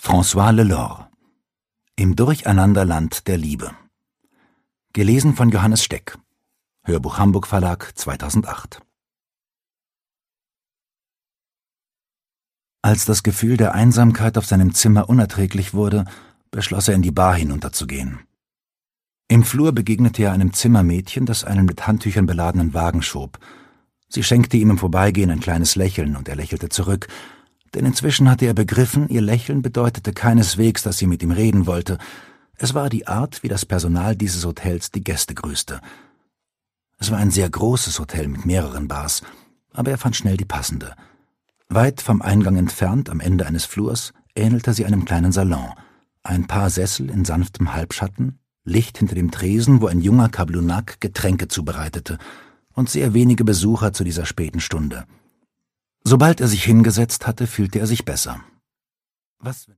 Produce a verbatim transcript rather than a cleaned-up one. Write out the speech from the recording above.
François Lelore. Im Durcheinanderland der Liebe. Gelesen von Johannes Steck. Hörbuch Hamburg Verlag zweitausendacht. Als das Gefühl der Einsamkeit auf seinem Zimmer unerträglich wurde, beschloss er, in die Bar hinunterzugehen. Im Flur begegnete er einem Zimmermädchen, das einen mit Handtüchern beladenen Wagen schob. Sie schenkte ihm im Vorbeigehen ein kleines Lächeln, und er lächelte zurück, denn inzwischen hatte er begriffen, ihr Lächeln bedeutete keineswegs, dass sie mit ihm reden wollte. Es war die Art, wie das Personal dieses Hotels die Gäste grüßte. Es war ein sehr großes Hotel mit mehreren Bars, aber er fand schnell die passende. Weit vom Eingang entfernt, am Ende eines Flurs, ähnelte sie einem kleinen Salon. Ein paar Sessel in sanftem Halbschatten, Licht hinter dem Tresen, wo ein junger Kablunak Getränke zubereitete, und sehr wenige Besucher zu dieser späten Stunde. Sobald er sich hingesetzt hatte, fühlte er sich besser. Was